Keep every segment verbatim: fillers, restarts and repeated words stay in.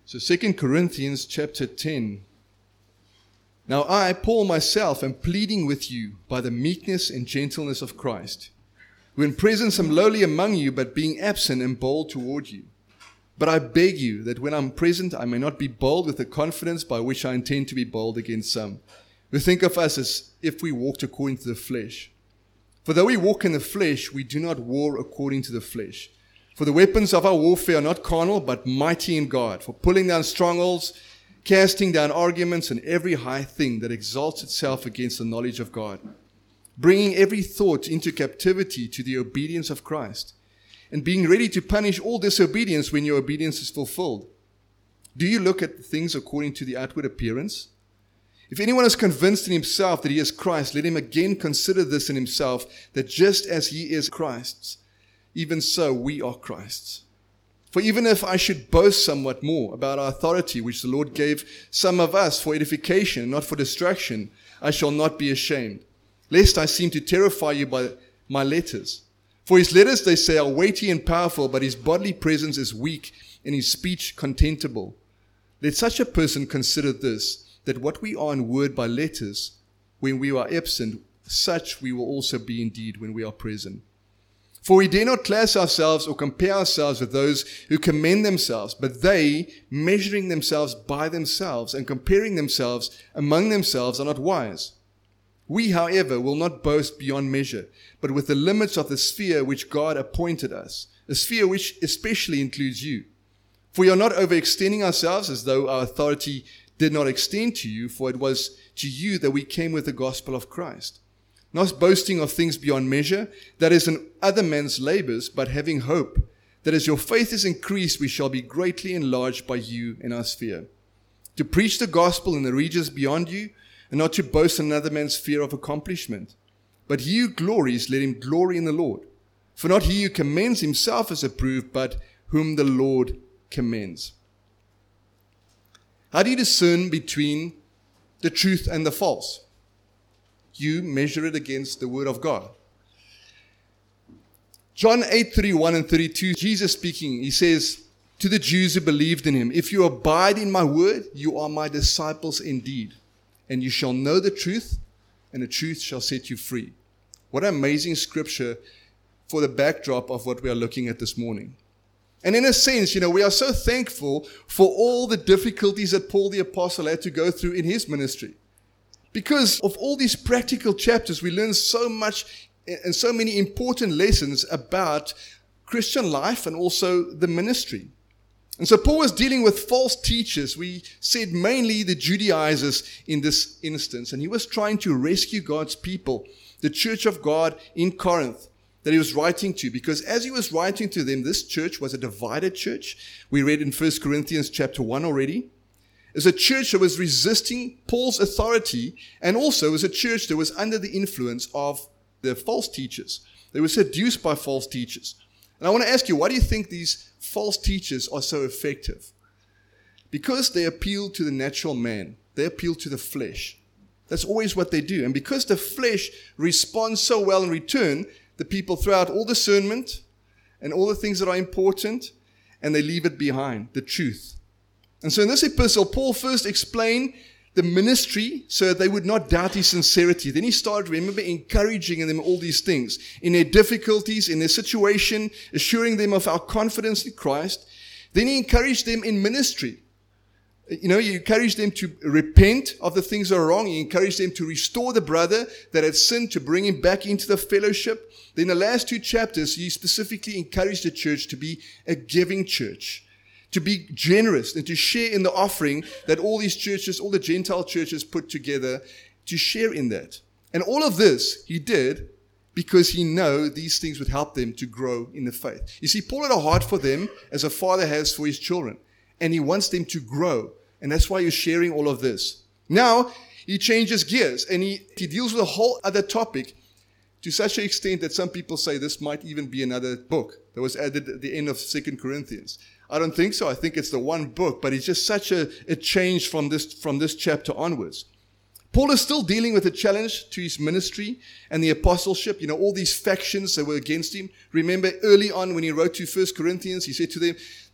So Second Corinthians chapter ten. Now I, Paul myself, am pleading with you by the meekness and gentleness of Christ, who in presence am lowly among you, but being absent am bold toward you. But I beg you that when I'm present I may not be bold with the confidence by which I intend to be bold against some, who think of us as if we walked according to the flesh. For though we walk in the flesh, we do not war according to the flesh. For the weapons of our warfare are not carnal, but mighty in God, for pulling down strongholds, casting down arguments and every high thing that exalts itself against the knowledge of God, bringing every thought into captivity to the obedience of Christ, and being ready to punish all disobedience when your obedience is fulfilled. Do you look at things according to the outward appearance? If anyone is convinced in himself that he is Christ, let him again consider this in himself, that just as he is Christ's, even so we are Christ's. For even if I should boast somewhat more about our authority, which the Lord gave some of us for edification, not for destruction, I shall not be ashamed, lest I seem to terrify you by my letters. For his letters, they say, are weighty and powerful, but his bodily presence is weak and his speech contemptible. Let such a person consider this, that what we are in word by letters, when we are absent, such we will also be indeed when we are present. For we dare not class ourselves or compare ourselves with those who commend themselves, but they, measuring themselves by themselves and comparing themselves among themselves, are not wise. We, however, will not boast beyond measure, but with the limits of the sphere which God appointed us, a sphere which especially includes you. For we are not overextending ourselves as though our authority did not extend to you, for it was to you that we came with the gospel of Christ. Not boasting of things beyond measure, that is in other men's labors, but having hope, that as your faith is increased, we shall be greatly enlarged by you in our sphere. To preach the gospel in the regions beyond you, and not to boast in another man's sphere of accomplishment. But he who glories, let him glory in the Lord. For not he who commends himself is approved, but whom the Lord commends. How do you discern between the truth and the false? You measure it against the word of God. John eight, thirty-one and thirty-two, Jesus speaking, he says to the Jews who believed in him, if you abide in my word, you are my disciples indeed, and you shall know the truth, and the truth shall set you free. What an amazing scripture for the backdrop of what we are looking at this morning. And in a sense, you know, we are so thankful for all the difficulties that Paul the Apostle had to go through in his ministry. Because of all these practical chapters, we learn so much and so many important lessons about Christian life and also the ministry. And so Paul was dealing with false teachers. We said mainly the Judaizers in this instance. And he was trying to rescue God's people, the church of God in Corinth that he was writing to. Because as he was writing to them, this church was a divided church. We read in First Corinthians chapter one already. It was a church that was resisting Paul's authority, and also it was a church that was under the influence of the false teachers. They were seduced by false teachers. And I want to ask you, why do you think these false teachers are so effective? Because they appeal to the natural man. They appeal to the flesh. That's always what they do. And because the flesh responds so well in return, the people throw out all discernment and all the things that are important, and they leave it behind, the truth. And so in this epistle, Paul first explained the ministry so that they would not doubt his sincerity. Then he started, remember, encouraging them all these things. In their difficulties, in their situation, assuring them of our confidence in Christ. Then he encouraged them in ministry. You know, he encouraged them to repent of the things that are wrong. He encouraged them to restore the brother that had sinned, to bring him back into the fellowship. Then the last two chapters, he specifically encouraged the church to be a giving church, to be generous and to share in the offering that all these churches, all the Gentile churches put together, to share in that. And all of this he did because he knew these things would help them to grow in the faith. You see, Paul had a heart for them as a father has for his children. And he wants them to grow. And that's why he's sharing all of this. Now, he changes gears and he, he deals with a whole other topic to such an extent that some people say this might even be another book that was added at the end of Second Corinthians. I don't think so. I think it's the one book, but it's just such a, a change from this, from this chapter onwards. Paul is still dealing with a challenge to his ministry and the apostleship. You know, all these factions that were against him. Remember early on when he wrote to First Corinthians, he said to them,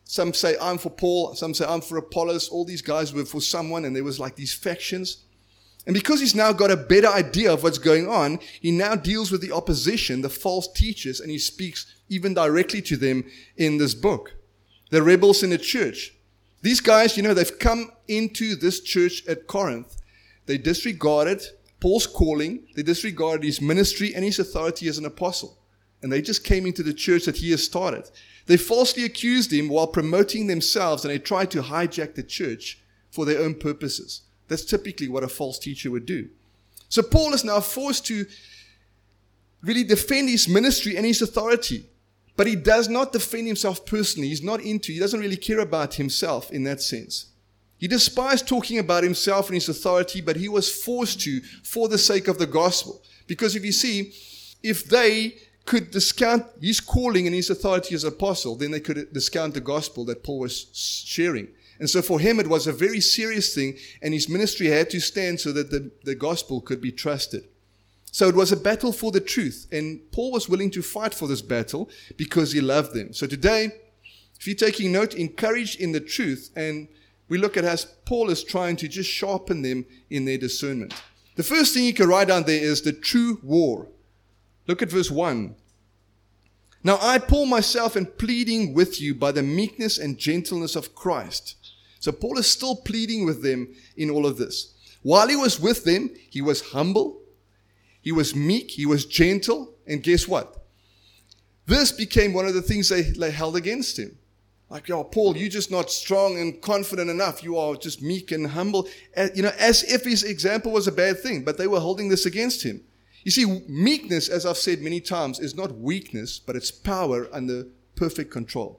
Some say, I'm for Paul. Some say, I'm for Apollos. All these guys were for someone, and there was like these factions. And because he's now got a better idea of what's going on, he now deals with the opposition, the false teachers, and he speaks even directly to them in this book. The rebels in the church. These guys, you know, they've come into this church at Corinth. They disregarded Paul's calling. They disregarded his ministry and his authority as an apostle. And they just came into the church that he has started. They falsely accused him while promoting themselves, and they tried to hijack the church for their own purposes. That's typically what a false teacher would do. So Paul is now forced to really defend his ministry and his authority. But he does not defend himself personally. He's not into, he doesn't really care about himself in that sense. He despised talking about himself and his authority, but he was forced to for the sake of the gospel. Because if you see, if they could discount his calling and his authority as apostle, then they could discount the gospel that Paul was sharing. And so for him, it was a very serious thing, and his ministry had to stand so that the, the gospel could be trusted. So it was a battle for the truth, and Paul was willing to fight for this battle because he loved them. So today, if you're taking note, encouraged in the truth, and we look at how Paul is trying to just sharpen them in their discernment. The first thing you can write down there is the true war. Look at verse one. Now I, Paul, myself, am pleading with you by the meekness and gentleness of Christ. So Paul is still pleading with them in all of this. While he was with them, he was humble, he was meek, he was gentle, and guess what? This became one of the things they, they held against him. Like, oh, Paul, you're just not strong and confident enough. You are just meek and humble. You know, as if his example was a bad thing, but they were holding this against him. You see, meekness, as I've said many times, is not weakness, but it's power under perfect control.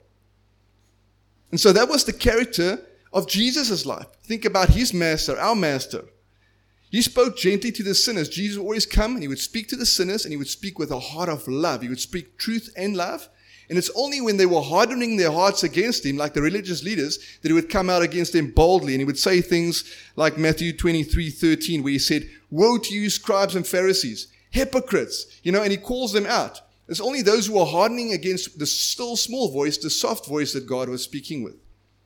And so that was the character of Jesus' life. Think about his master, our master. He spoke gently to the sinners. Jesus would always come and he would speak to the sinners, and he would speak with a heart of love. He would speak truth and love. And it's only when they were hardening their hearts against him, like the religious leaders, that he would come out against them boldly. And he would say things like Matthew twenty-three thirteen, where he said, "Woe to you, scribes and Pharisees, hypocrites," you know, and he calls them out. It's only those who are hardening against the still small voice, the soft voice that God was speaking with.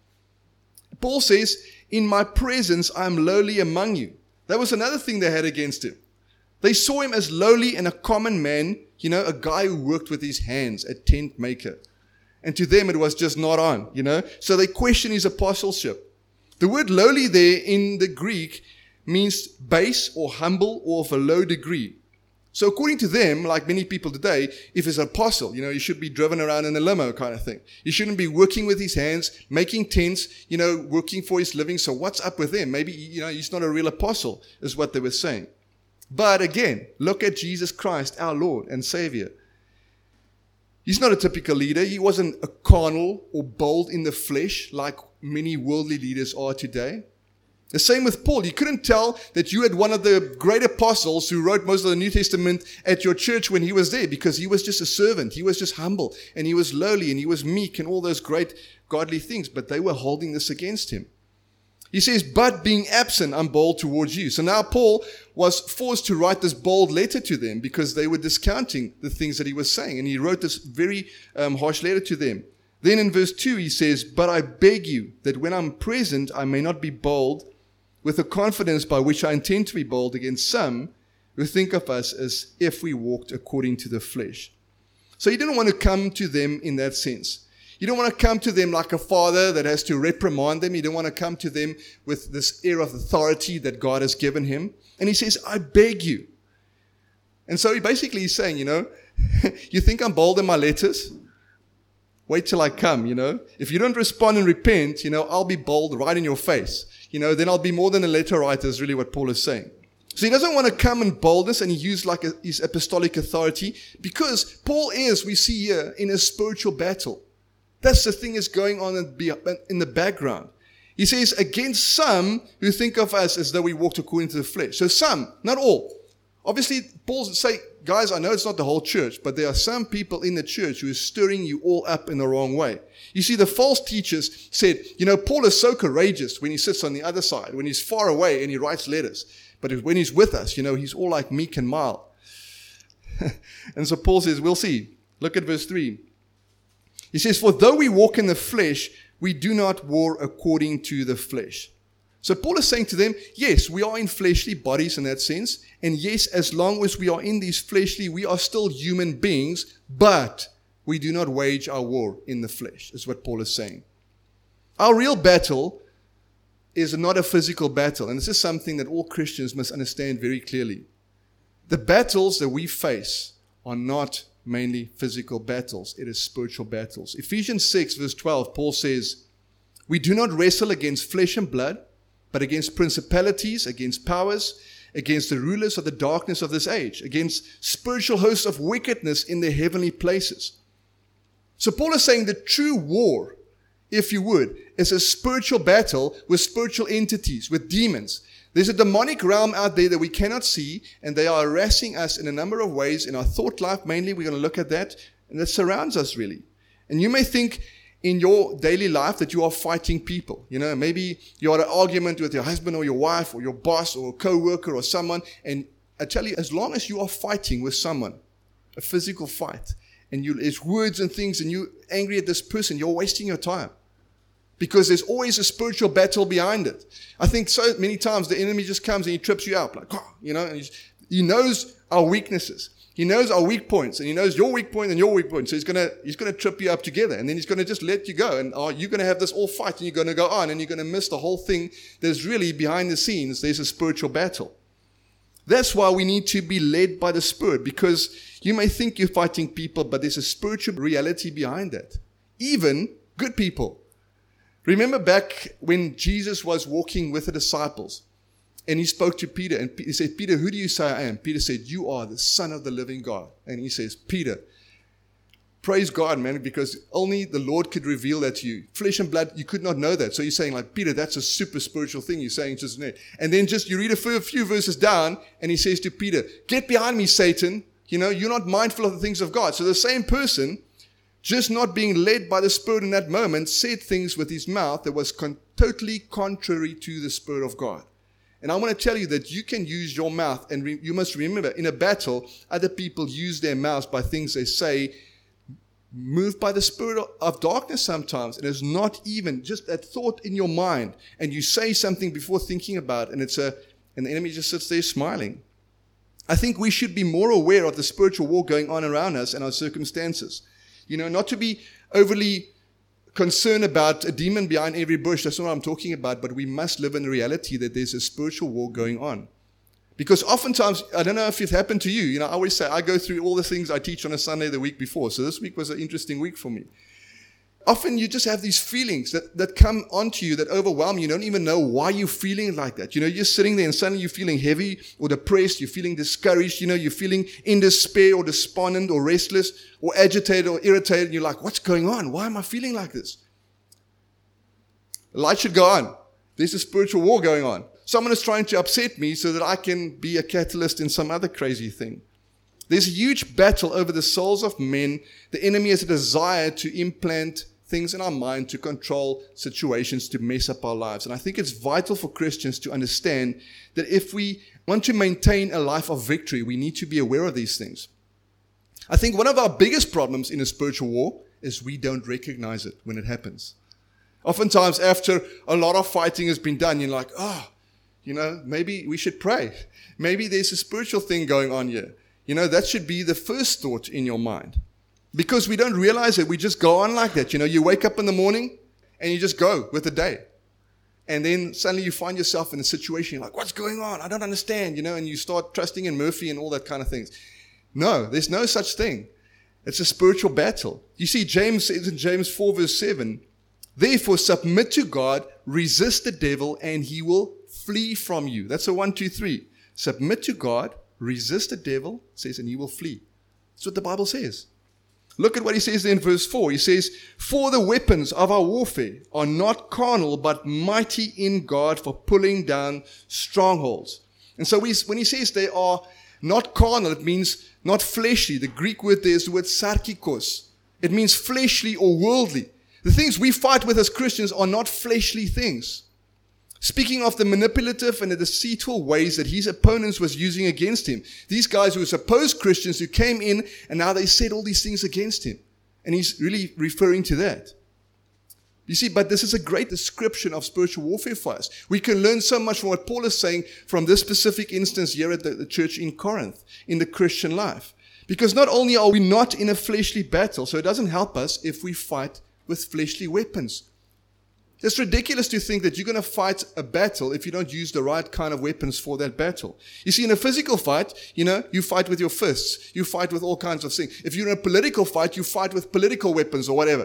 Paul says, "In my presence I am lowly among you." That was another thing they had against him. They saw him as lowly and a common man, you know, a guy who worked with his hands, a tent maker. And to them it was just not on, you know. So they questioned his apostleship. The word lowly there in the Greek means base or humble or of a low degree. So according to them, like many people today, if he's an apostle, you know, he should be driven around in a limo kind of thing. He shouldn't be working with his hands, making tents, you know, working for his living. So what's up with him? Maybe, you know, he's not a real apostle, is what they were saying. But again, look at Jesus Christ, our Lord and Savior. He's not a typical leader. He wasn't a carnal or bold in the flesh like many worldly leaders are today. The same with Paul. You couldn't tell that you had one of the great apostles who wrote most of the New Testament at your church when he was there, because he was just a servant. He was just humble, and he was lowly, and he was meek, and all those great godly things. But they were holding this against him. He says, "But being absent, I'm bold towards you." So now Paul was forced to write this bold letter to them because they were discounting the things that he was saying. And he wrote this very um, harsh letter to them. Then in verse two, he says, "But I beg you that when I'm present, I may not be bold with the confidence by which I intend to be bold against some who think of us as if we walked according to the flesh." So he didn't want to come to them in that sense. You don't want to come to them like a father that has to reprimand them. You don't want to come to them with this air of authority that God has given him. And he says, "I beg you." And so he basically is saying, you know, you think I'm bold in my letters? Wait till I come, you know. If you don't respond and repent, you know, I'll be bold right in your face. You know, then I'll be more than a letter writer, is really what Paul is saying. So he doesn't want to come in boldness, and he used like a, his apostolic authority, because Paul is, we see here, in a spiritual battle. That's the thing that's going on in the background. He says, against some who think of us as though we walked according to the flesh. So some, not all. Obviously, Paul say, guys, I know it's not the whole church, but there are some people in the church who are stirring you all up in the wrong way. You see, the false teachers said, you know, Paul is so courageous when he sits on the other side, when he's far away and he writes letters. But when he's with us, you know, he's all like meek and mild. And so Paul says, we'll see. Look at verse three. He says, "For though we walk in the flesh, we do not war according to the flesh. So Paul is saying to them, yes, we are in fleshly bodies in that sense. And yes, as long as we are in these fleshly, we are still human beings, but we do not wage our war in the flesh, is what Paul is saying. Our real battle is not a physical battle. And this is something that all Christians must understand very clearly. The battles that we face are not mainly physical battles. It is spiritual battles. Ephesians six verse twelve, Paul says, we do not wrestle against flesh and blood, but against principalities, against powers, against the rulers of the darkness of this age, against spiritual hosts of wickedness in the heavenly places. So Paul is saying the true war, if you would, is a spiritual battle with spiritual entities, with demons. There's a demonic realm out there that we cannot see, and they are harassing us in a number of ways. In our thought life, mainly, we're going to look at that, and that surrounds us, really. And you may think in your daily life that you are fighting people. You know, maybe you had an argument with your husband or your wife or your boss or a co-worker or someone, and I tell you, as long as you are fighting with someone, a physical fight, and you, it's words and things, and you're angry at this person, you're wasting your time. Because there's always a spiritual battle behind it. I think so many times the enemy just comes and he trips you up. Like, oh, you know, and he's, he knows our weaknesses. He knows our weak points, and he knows your weak point and your weak point. So he's gonna he's gonna trip you up together, and then he's gonna just let you go. And oh, you're gonna have this all fight, and you're gonna go on, and you're gonna miss the whole thing. There's really behind the scenes, there's a spiritual battle. That's why we need to be led by the Spirit, because you may think you're fighting people, but there's a spiritual reality behind that. Even good people. Remember back when Jesus was walking with the disciples, and he spoke to Peter, and he said, Peter, who do you say I am? Peter said, you are the Son of the living God. And he says, Peter, praise God, man, because only the Lord could reveal that to you. Flesh and blood, you could not know that. So you're saying, like, Peter, that's a super spiritual thing you're saying just there. And then just, you read a few verses down, and he says to Peter, get behind me, Satan. You know, you're not mindful of the things of God. So the same person, just not being led by the Spirit in that moment, said things with his mouth that was con- totally contrary to the Spirit of God. And I want to tell you that you can use your mouth, and re- you must remember, in a battle, other people use their mouths by things they say, moved by the spirit of darkness sometimes. And it's not even just that thought in your mind, and you say something before thinking about it, and it's a, and the enemy just sits there smiling. I think we should be more aware of the spiritual war going on around us and our circumstances. You know, not to be overly concerned about a demon behind every bush. That's not what I'm talking about. But we must live in the reality that there's a spiritual war going on. Because oftentimes, I don't know if it's happened to you. You know, I always say I go through all the things I teach on a Sunday the week before. So this week was an interesting week for me. Often you just have these feelings that, that come onto you that overwhelm you. You don't even know why you're feeling like that. You know, you're sitting there and suddenly you're feeling heavy or depressed. You're feeling discouraged. You know, you're feeling in despair or despondent or restless or agitated or irritated. And you're like, what's going on? Why am I feeling like this? The light should go on. There's a spiritual war going on. Someone is trying to upset me so that I can be a catalyst in some other crazy thing. There's a huge battle over the souls of men. The enemy has a desire to implant things in our mind to control situations, to mess up our lives. And I think it's vital for Christians to understand that if we want to maintain a life of victory, we need to be aware of these things. I think one of our biggest problems in a spiritual war is we don't recognize it when it happens. Oftentimes after a lot of fighting has been done, you're like, oh, you know, maybe we should pray. Maybe there's a spiritual thing going on here. You know, that should be the first thought in your mind. Because we don't realize it, we just go on like that. You know, you wake up in the morning and you just go with the day. And then suddenly you find yourself in a situation, you're like, what's going on? I don't understand, you know, and you start trusting in Murphy and all that kind of things. No, there's no such thing. It's a spiritual battle. You see, James says in James four verse seven, therefore submit to God, resist the devil, and he will flee from you. That's a one, two, three. Submit to God, resist the devil, says, and he will flee. That's what the Bible says. Look at what he says in verse four. He says, for the weapons of our warfare are not carnal, but mighty in God for pulling down strongholds. And so we, when he says they are not carnal, it means not fleshly. The Greek word there is the word sarkikos. It means fleshly or worldly. The things we fight with as Christians are not fleshly things. Speaking of the manipulative and the deceitful ways that his opponents was using against him. These guys who were supposed Christians who came in and now they said all these things against him. And he's really referring to that. You see, but this is a great description of spiritual warfare for us. We can learn so much from what Paul is saying from this specific instance here at the, the church in Corinth, in the Christian life. Because not only are we not in a fleshly battle, so it doesn't help us if we fight with fleshly weapons. It's ridiculous to think that you're going to fight a battle if you don't use the right kind of weapons for that battle. You see, in a physical fight, you know, you fight with your fists. You fight with all kinds of things. If you're in a political fight, you fight with political weapons or whatever.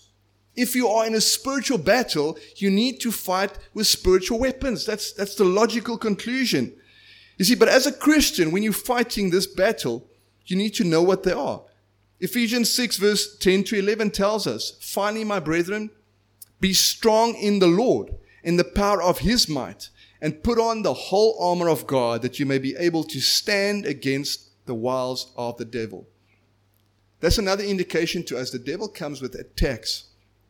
If you are in a spiritual battle, you need to fight with spiritual weapons. That's, that's the logical conclusion. You see, but as a Christian, when you're fighting this battle, you need to know what they are. Ephesians six verse ten to eleven tells us, finally, my brethren, be strong in the Lord, in the power of his might, and put on the whole armor of God, that you may be able to stand against the wiles of the devil. That's another indication to us. The devil comes with attacks.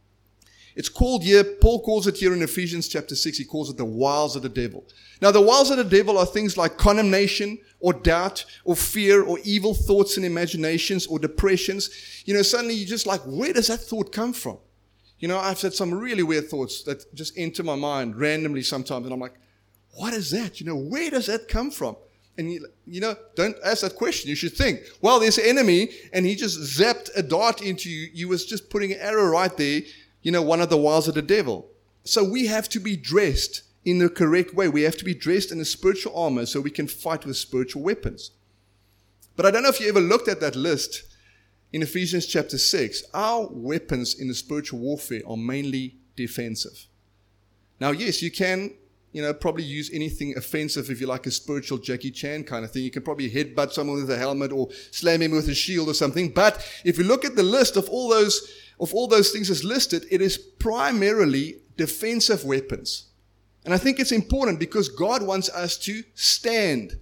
It's called here, Paul calls it here in Ephesians chapter six, he calls it the wiles of the devil. Now, the wiles of the devil are things like condemnation, or doubt, or fear, or evil thoughts and imaginations, or depressions. You know, suddenly you're just like, where does that thought come from? You know, I've had some really weird thoughts that just enter my mind randomly sometimes, and I'm like, what is that? You know, where does that come from? And, you, you know, don't ask that question. You should think, well, there's an enemy, and he just zapped a dart into you. You was just putting an arrow right there. You know, one of the wiles of the devil. So we have to be dressed in the correct way. We have to be dressed in a spiritual armor so we can fight with spiritual weapons. But I don't know if you ever looked at that list in Ephesians chapter six. Our weapons in the spiritual warfare are mainly defensive. Now, yes, you can, you know, probably use anything offensive if you like a spiritual Jackie Chan kind of thing. You can probably headbutt someone with a helmet or slam him with a shield or something. But if you look at the list of all those Of all those things as listed, it is primarily defensive weapons. And I think it's important because God wants us to stand.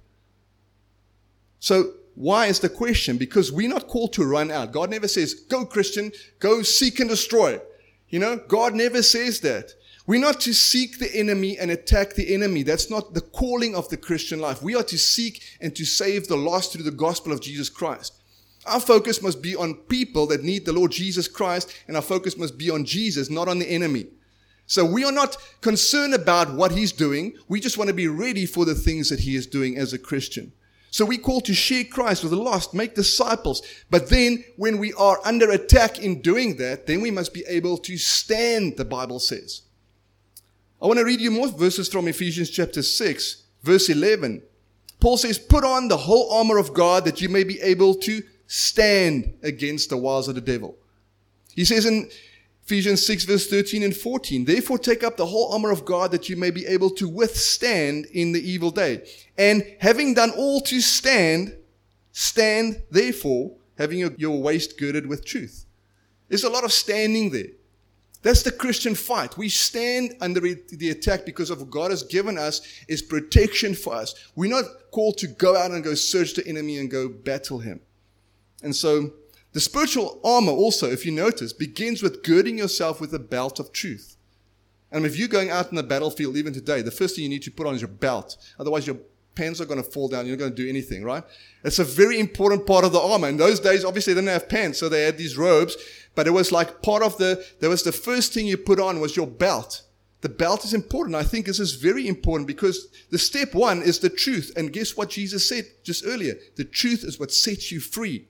So why is the question? Because we're not called to run out. God never says, go Christian, go seek and destroy. You know, God never says that. We're not to seek the enemy and attack the enemy. That's not the calling of the Christian life. We are to seek and to save the lost through the gospel of Jesus Christ. Our focus must be on people that need the Lord Jesus Christ, and our focus must be on Jesus, not on the enemy. So we are not concerned about what he's doing. We just want to be ready for the things that he is doing as a Christian. So we're called to share Christ with the lost, make disciples. But then when we are under attack in doing that, then we must be able to stand, the Bible says. I want to read you more verses from Ephesians chapter six, verse eleven. Paul says, put on the whole armor of God that you may be able to stand against the wiles of the devil. He says in Ephesians six verse thirteen and fourteen, therefore take up the whole armor of God that you may be able to withstand in the evil day. And having done all to stand, stand therefore, having your, your waist girded with truth. There's a lot of standing there. That's the Christian fight. We stand under the attack because of what God has given us is protection for us. We're not called to go out and go search the enemy and go battle him. And so the spiritual armor also, if you notice, begins with girding yourself with a belt of truth. And if you're going out in the battlefield even today, the first thing you need to put on is your belt. Otherwise, your pants are going to fall down. You're not going to do anything, right? It's a very important part of the armor. In those days, obviously, they didn't have pants, so they had these robes. But it was like part of the, there was the first thing you put on was your belt. The belt is important. I think this is very important because the step one is the truth. And guess what Jesus said just earlier? The truth is what sets you free.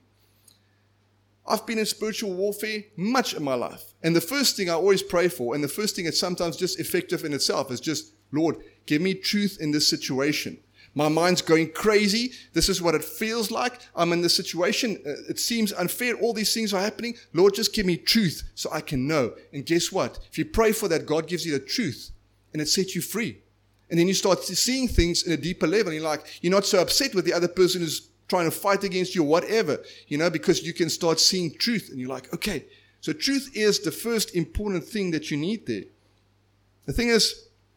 I've been in spiritual warfare much in my life. And the first thing I always pray for, and the first thing that's sometimes just effective in itself, is just, Lord, give me truth in this situation. My mind's going crazy. This is what it feels like. I'm in this situation. It seems unfair. All these things are happening. Lord, just give me truth so I can know. And guess what? If you pray for that, God gives you the truth and it sets you free. And then you start seeing things in a deeper level. And you're like, you're not so upset with the other person who's trying to fight against you or whatever, you know, because you can start seeing truth. And you're like, okay, so truth is the first important thing that you need there. The thing is,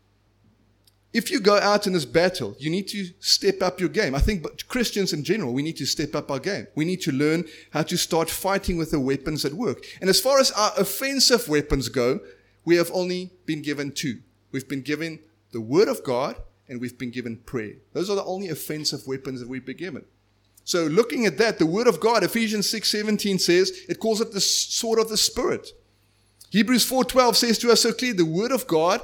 if you go out in this battle, you need to step up your game. I think but Christians in general, we need to step up our game. We need to learn how to start fighting with the weapons that work. And as far as our offensive weapons go, we have only been given two. We've been given the Word of God and we've been given prayer. Those are the only offensive weapons that we've been given. So looking at that, the Word of God, Ephesians six seventeen says, it calls it the sword of the Spirit. Hebrews four twelve says to us so clearly, the word of God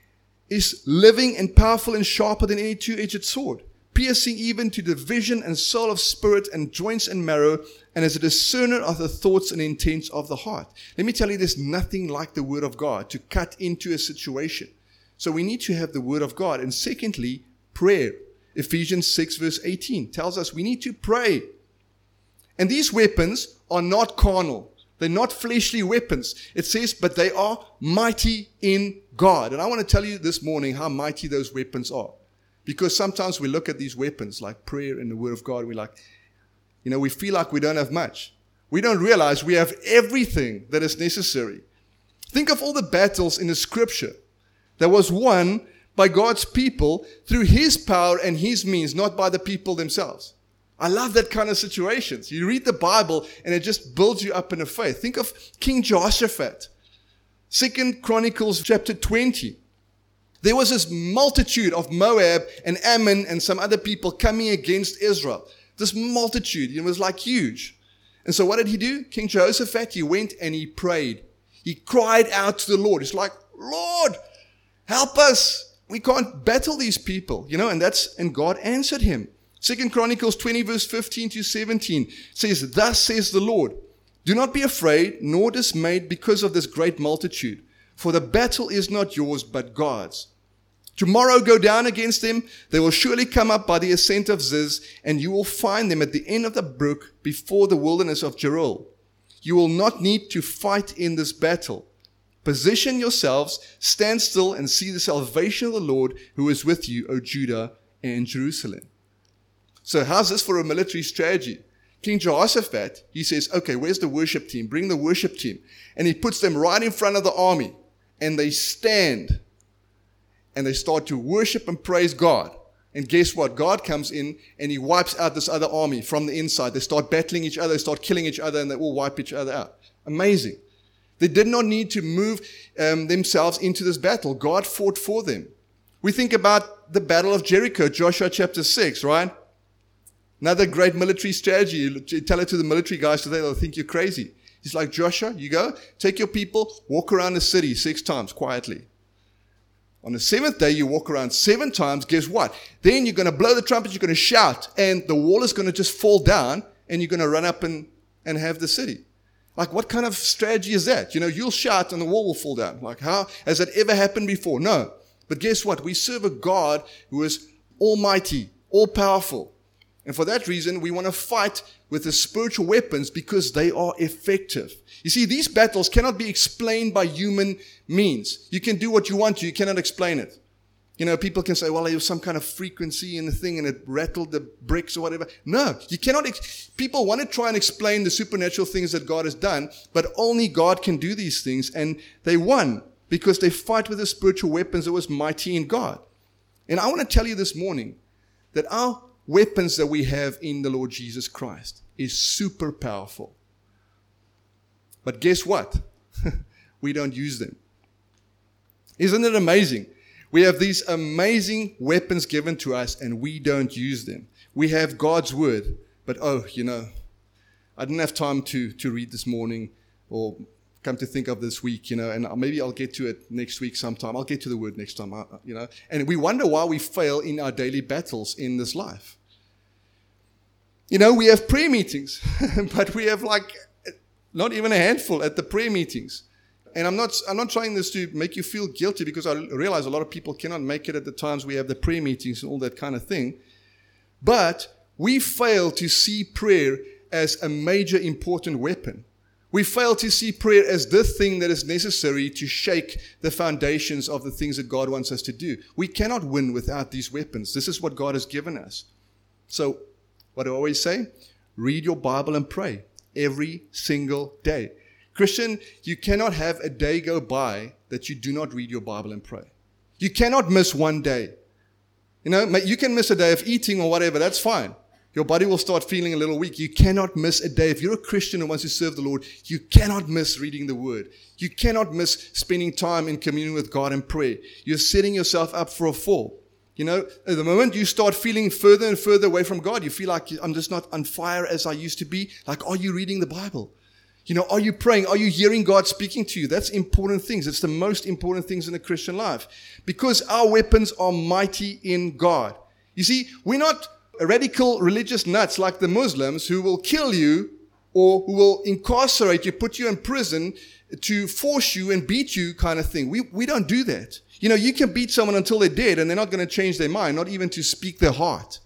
is living and powerful and sharper than any two-edged sword, piercing even to the division and soul of spirit and joints and marrow, and as a discerner of the thoughts and intents of the heart. Let me tell you, there's nothing like the word of God to cut into a situation. So we need to have the word of God. And secondly, prayer. Ephesians six verse eighteen tells us we need to pray. And these weapons are not carnal. They're not fleshly weapons. It says, but they are mighty in God. And I want to tell you this morning how mighty those weapons are. Because sometimes we look at these weapons like prayer and the word of God. We're like, you know, we feel like we don't have much. We don't realize we have everything that is necessary. Think of all the battles in the scripture that was won by God's people through his power and his means, not by the people themselves. I love that kind of situations. You read the Bible and it just builds you up in the faith. Think of King Jehoshaphat. Second Chronicles chapter twenty. There was this multitude of Moab and Ammon and some other people coming against Israel. This multitude, it was like huge. And so what did he do? King Jehoshaphat, he went and he prayed. He cried out to the Lord. It's like, Lord, help us. We can't battle these people, you know, and that's, and God answered him. Second Chronicles twenty verse fifteen to seventeen says, thus says the Lord, do not be afraid nor dismayed because of this great multitude, for the battle is not yours but God's. Tomorrow go down against them. They will surely come up by the ascent of Ziz, and you will find them at the end of the brook before the wilderness of Jeruel. You will not need to fight in this battle. Position yourselves, stand still, and see the salvation of the Lord who is with you, O Judah and Jerusalem. So how's this for a military strategy? King Jehoshaphat, he says, okay, where's the worship team? Bring the worship team. And he puts them right in front of the army. And they stand. And they start to worship and praise God. And guess what? God comes in and he wipes out this other army from the inside. They start battling each other, they start killing each other, and they all wipe each other out. Amazing. They did not need to move um, themselves into this battle. God fought for them. We think about the battle of Jericho, Joshua chapter six, right? Another great military strategy. You tell it to the military guys today, they'll think you're crazy. He's like, Joshua, you go, take your people, walk around the city six times quietly. On the seventh day, you walk around seven times. Guess what? Then you're going to blow the trumpet, you're going to shout, and the wall is going to just fall down, and you're going to run up and, and have the city. Like, what kind of strategy is that? You know, you'll shout and the wall will fall down. Like, how has that ever happened before? No. But guess what? We serve a God who is almighty, all-powerful. And for that reason, we want to fight with the spiritual weapons because they are effective. You see, these battles cannot be explained by human means. You can do what you want to, you cannot explain it. You know, people can say, well, there was some kind of frequency in the thing and it rattled the bricks or whatever. No, you cannot. Ex- people want to try and explain the supernatural things that God has done, but only God can do these things. And they won because they fight with the spiritual weapons that was mighty in God. And I want to tell you this morning that our weapons that we have in the Lord Jesus Christ is super powerful. But guess what? We don't use them. Isn't it amazing? We have these amazing weapons given to us and we don't use them. We have God's word, but oh, you know, I didn't have time to, to read this morning or come to think of this week, you know, and maybe I'll get to it next week sometime. I'll get to the word next time, you know. And we wonder why we fail in our daily battles in this life. You know, we have prayer meetings, but we have like not even a handful at the prayer meetings. And I'm not I'm not trying this to make you feel guilty because I realize a lot of people cannot make it at the times we have the prayer meetings and all that kind of thing. But we fail to see prayer as a major important weapon. We fail to see prayer as the thing that is necessary to shake the foundations of the things that God wants us to do. We cannot win without these weapons. This is what God has given us. So, what do I always say? Read your Bible and pray every single day. Christian, you cannot have a day go by that you do not read your Bible and pray. You cannot miss one day. You know, you can miss a day of eating or whatever, that's fine. Your body will start feeling a little weak. You cannot miss a day. If you're a Christian who wants to serve the Lord, you cannot miss reading the Word. You cannot miss spending time in communion with God and prayer. You're setting yourself up for a fall. You know, at the moment you start feeling further and further away from God, you feel like I'm just not on fire as I used to be. Like, are you reading the Bible? You know, are you praying? Are you hearing God speaking to you? That's important things. It's the most important things in the Christian life. Because our weapons are mighty in God. You see, we're not radical religious nuts like the Muslims who will kill you or who will incarcerate you, put you in prison to force you and beat you kind of thing. We, we don't do that. You know, you can beat someone until they're dead and they're not going to change their mind, not even to speak their heart.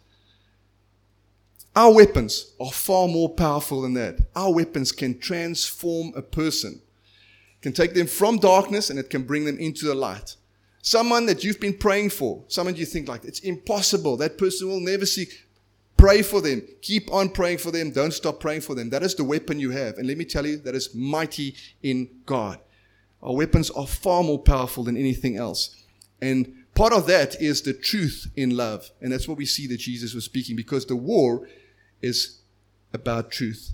Our weapons are far more powerful than that. Our weapons can transform a person. It can take them from darkness and it can bring them into the light. Someone that you've been praying for, someone you think like, it's impossible. That person will never see. Pray for them. Keep on praying for them. Don't stop praying for them. That is the weapon you have. And let me tell you, that is mighty in God. Our weapons are far more powerful than anything else. And part of that is the truth in love. And that's what we see that Jesus was speaking, because the war is about truth.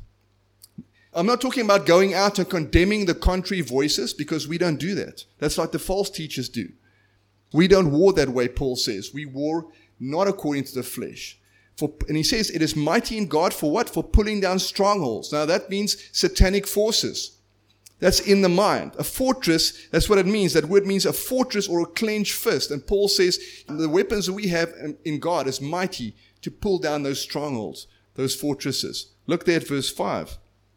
I'm not talking about going out and condemning the contrary voices, because we don't do that. That's like the false teachers do. We don't war that way, Paul says. We war not according to the flesh. For, and he says it is mighty in God for what? For pulling down strongholds. Now that means satanic forces. That's in the mind. A fortress, that's what it means. That word means a fortress or a clenched fist. And Paul says the weapons that we have in God is mighty to pull down those strongholds, those fortresses. Look there at verse five.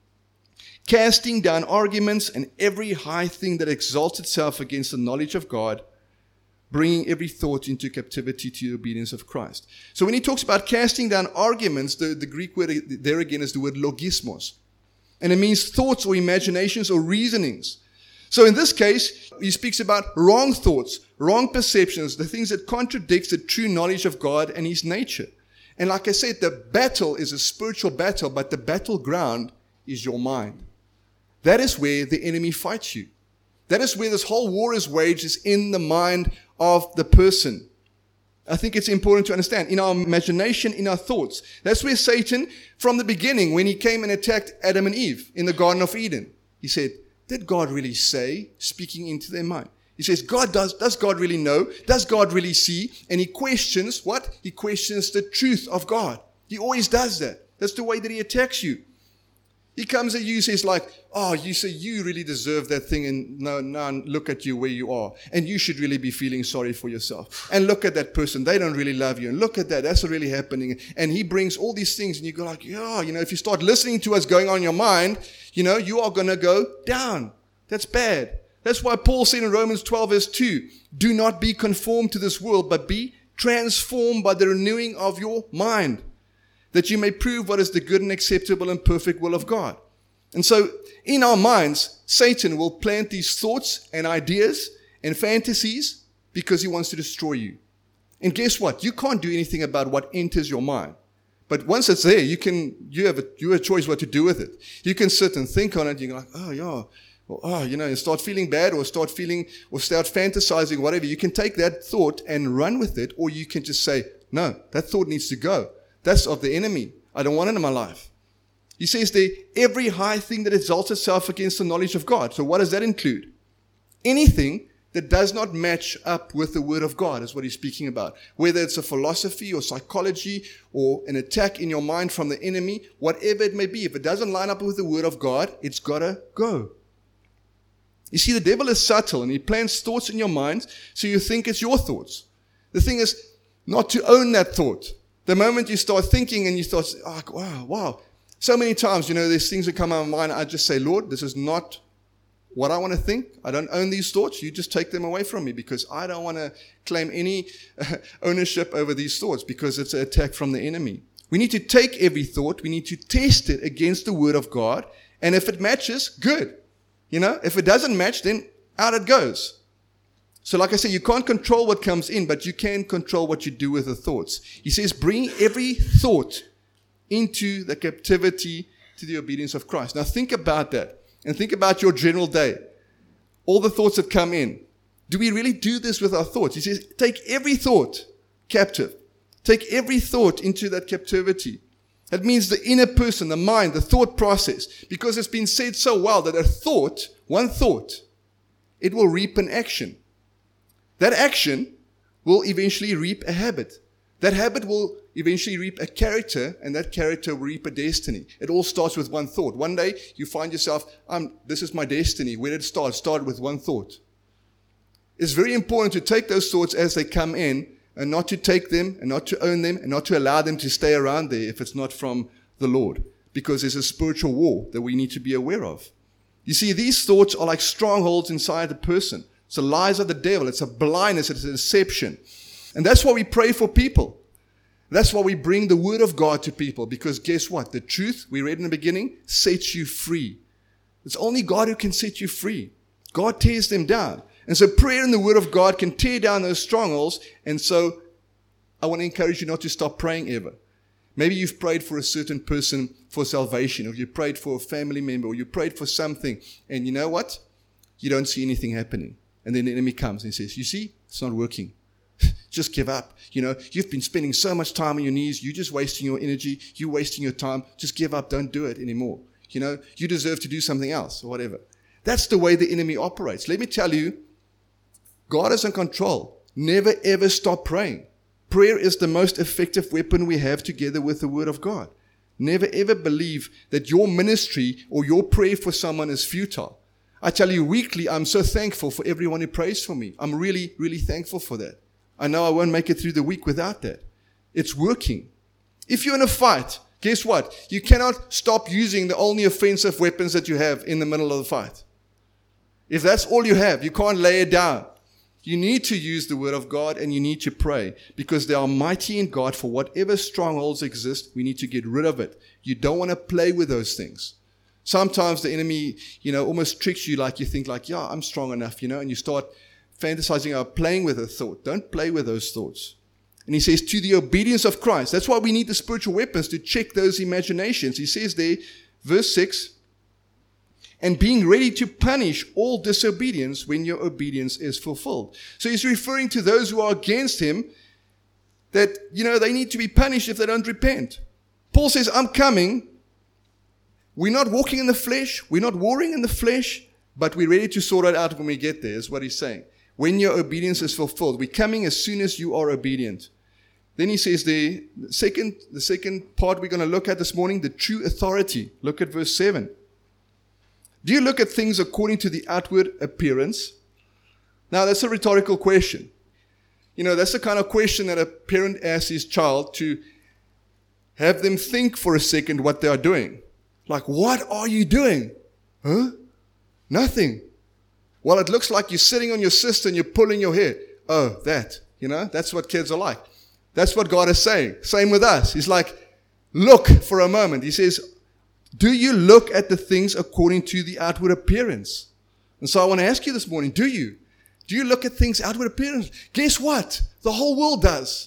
Casting down arguments and every high thing that exalts itself against the knowledge of God, bringing every thought into captivity to the obedience of Christ. So when he talks about casting down arguments, the, the Greek word there again is the word logismos. And it means thoughts or imaginations or reasonings. So in this case, he speaks about wrong thoughts, wrong perceptions, the things that contradict the true knowledge of God and his nature. And like I said, the battle is a spiritual battle, but the battleground is your mind. That is where the enemy fights you. That is where this whole war is waged, is in the mind of the person. I think it's important to understand. In our imagination, in our thoughts. That's where Satan, from the beginning, when he came and attacked Adam and Eve in the Garden of Eden, he said, did God really say? Speaking into their mind. He says, God does, does God really know? Does God really see? And he questions what? He questions the truth of God. He always does that. That's the way that he attacks you. He comes at you and says like, oh, you say you really deserve that thing, and no, now look at you where you are. And you should really be feeling sorry for yourself. And look at that person. They don't really love you. And look at that. That's really happening. And he brings all these things and you go like, yeah, you know, if you start listening to what's going on in your mind, you know, you are going to go down. That's bad. That's why Paul said in Romans twelve verse two, do not be conformed to this world, but be transformed by the renewing of your mind, that you may prove what is the good and acceptable and perfect will of God. And so, in our minds, Satan will plant these thoughts and ideas and fantasies because he wants to destroy you. And guess what? You can't do anything about what enters your mind. But once it's there, you can, you have a, you have a choice what to do with it. You can sit and think on it. You're like, oh, yeah. Or, oh, you know, and start feeling bad or start feeling, or start fantasizing, whatever. You can take that thought and run with it, or you can just say, no, that thought needs to go. That's of the enemy. I don't want it in my life. He says there, every high thing that exalts itself against the knowledge of God. So what does that include? Anything that does not match up with the word of God is what he's speaking about. Whether it's a philosophy or psychology or an attack in your mind from the enemy, whatever it may be, if it doesn't line up with the word of God, it's got to go. You see, the devil is subtle and he plants thoughts in your mind so you think it's your thoughts. The thing is not to own that thought. The moment you start thinking and you start, oh, wow, wow. So many times, you know, there's things that come out of my mind. I just say, Lord, this is not what I want to think. I don't own these thoughts. You just take them away from me, because I don't want to claim any ownership over these thoughts, because it's an attack from the enemy. We need to take every thought. We need to test it against the word of God. And if it matches, good. You know, if it doesn't match, then out it goes. So like I said, you can't control what comes in, but you can control what you do with the thoughts. He says, bring every thought into the captivity to the obedience of Christ. Now think about that, and think about your general day. All the thoughts that come in. Do we really do this with our thoughts? He says, take every thought captive. Take every thought into that captivity. That means the inner person, the mind, the thought process. Because it's been said so well that a thought, one thought, it will reap an action. That action will eventually reap a habit. That habit will eventually reap a character, and that character will reap a destiny. It all starts with one thought. One day you find yourself, um, this is my destiny. Where did it start? It started with one thought. It's very important to take those thoughts as they come in, and not to take them, and not to own them, and not to allow them to stay around there if it's not from the Lord. Because there's a spiritual war that we need to be aware of. You see, these thoughts are like strongholds inside the person. It's the lies of the devil. It's a blindness. It's a deception. And that's why we pray for people. That's why we bring the word of God to people. Because guess what? The truth, we read in the beginning, sets you free. It's only God who can set you free. God tears them down. And so prayer and the word of God can tear down those strongholds. And so I want to encourage you not to stop praying ever. Maybe you've prayed for a certain person for salvation, or you prayed for a family member, or you prayed for something. And you know what? You don't see anything happening. And then the enemy comes and says, you see, it's not working. Just give up. You know, you've been spending so much time on your knees. You're just wasting your energy. You're wasting your time. Just give up. Don't do it anymore. You know, you deserve to do something else or whatever. That's the way the enemy operates. Let me tell you, God is in control. Never ever stop praying. Prayer is the most effective weapon we have together with the word of God. Never ever believe that your ministry or your prayer for someone is futile. I tell you, weekly, I'm so thankful for everyone who prays for me. I'm really, really thankful for that. I know I won't make it through the week without that. It's working. If you're in a fight, guess what? You cannot stop using the only offensive weapons that you have in the middle of the fight. If that's all you have, you can't lay it down. You need to use the word of God, and you need to pray, because they are mighty in God. For whatever strongholds exist, we need to get rid of it. You don't want to play with those things. Sometimes the enemy, you know, almost tricks you, like you think like, yeah, I'm strong enough, you know, and you start fantasizing about playing with a thought. Don't play with those thoughts. And he says, to the obedience of Christ. That's why we need the spiritual weapons to check those imaginations. He says there, verse six, and being ready to punish all disobedience when your obedience is fulfilled. So he's referring to those who are against him, that, you know, they need to be punished if they don't repent. Paul says, I'm coming. We're not walking in the flesh. We're not warring in the flesh, but we're ready to sort it out when we get there, is what he's saying. When your obedience is fulfilled. We're coming as soon as you are obedient. Then he says the second, the second part we're going to look at this morning, the true authority. Look at verse seven. Do you look at things according to the outward appearance? Now, that's a rhetorical question. You know, that's the kind of question that a parent asks his child to have them think for a second what they are doing. Like, what are you doing? Huh? Nothing. Well, it looks like you're sitting on your sister and you're pulling your hair. Oh, that. You know, that's what kids are like. That's what God is saying. Same with us. He's like, look for a moment. He says, do you look at the things according to the outward appearance? And so I want to ask you this morning, do you? Do you look at things outward appearance? Guess what? The whole world does.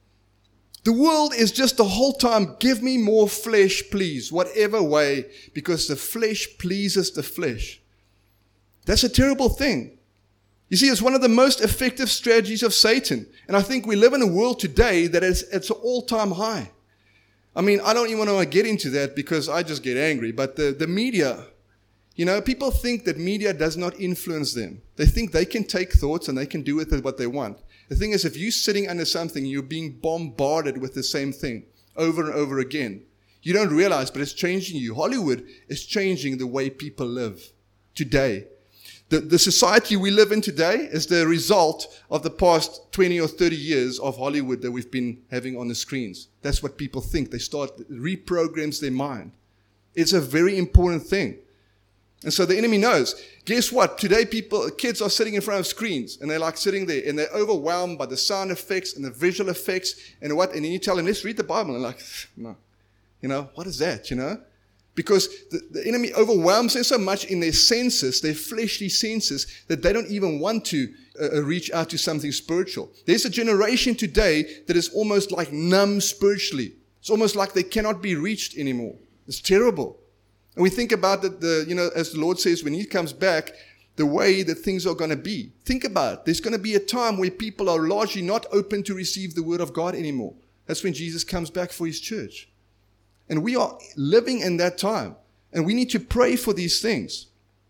The world is just the whole time, give me more flesh, please, whatever way, because the flesh pleases the flesh. That's a terrible thing. You see, it's one of the most effective strategies of Satan. And I think we live in a world today that is it's an all-time high. I mean, I don't even want to get into that because I just get angry. But the, the media, you know, people think that media does not influence them. They think they can take thoughts and they can do with it what they want. The thing is, if you're sitting under something, you're being bombarded with the same thing over and over again. You don't realize, but it's changing you. Hollywood is changing the way people live today. The, the society we live in today is the result of the past twenty or thirty years of Hollywood that we've been having on the screens. That's what people think. They start, it reprograms their mind. It's a very important thing. And so the enemy knows. Guess what? Today people, kids are sitting in front of screens and they're like sitting there and they're overwhelmed by the sound effects and the visual effects and what, and then you tell them, let's read the Bible. And they're like, no. You know, what is that, you know? Because the, the enemy overwhelms them so much in their senses, their fleshly senses, that they don't even want to uh, reach out to something spiritual. There's a generation today that is almost like numb spiritually. It's almost like they cannot be reached anymore. It's terrible. And we think about that, the, you know, as the Lord says, when He comes back, the way that things are going to be. Think about it. There's going to be a time where people are largely not open to receive the Word of God anymore. That's when Jesus comes back for His church. And we are living in that time. And we need to pray for these things.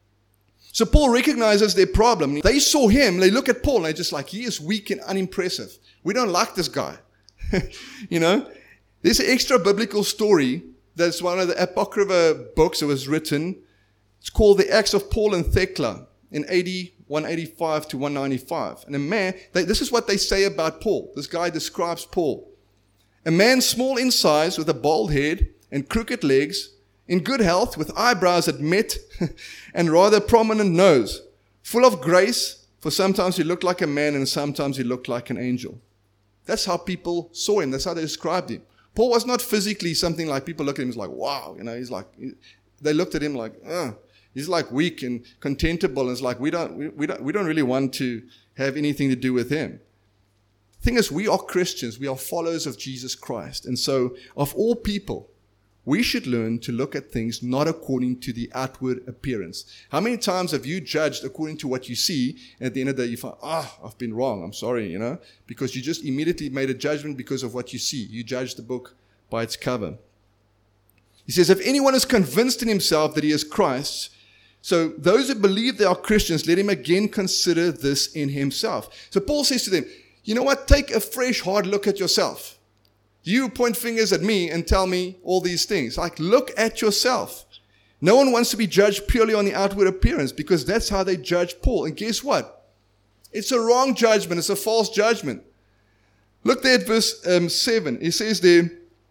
So Paul recognizes their problem. They saw him, they look at Paul, and they're just like, he is weak and unimpressive. We don't like this guy. You know, there's an extra biblical story that's one of the Apocrypha books that was written. It's called the Acts of Paul and Thecla in A D one eighty-five to one ninety-five. And a man, they, this is what they say about Paul. This guy describes Paul. A man small in size with a bald head and crooked legs, in good health with eyebrows that met and rather prominent nose, full of grace, for sometimes he looked like a man and sometimes he looked like an angel. That's how people saw him. That's how they described him. Paul was not physically something like people look at him as like, wow, you know, he's like, they looked at him like, uh, he's like weak and contemptible. And it's like, we don't, we, we don't, we don't really want to have anything to do with him. The thing is, we are Christians. We are followers of Jesus Christ. And so of all people, we should learn to look at things not according to the outward appearance. How many times have you judged according to what you see, and at the end of the day you find, ah, oh, I've been wrong, I'm sorry, you know, because you just immediately made a judgment because of what you see. You judge the book by its cover. He says, if anyone is convinced in himself that he is Christ, so those who believe they are Christians, let him again consider this in himself. So Paul says to them, you know what, take a fresh, hard look at yourself. You point fingers at me and tell me all these things. Like, look at yourself. No one wants to be judged purely on the outward appearance because that's how they judge Paul. And guess what? It's a wrong judgment. It's a false judgment. Look there at verse um, seven. It says there,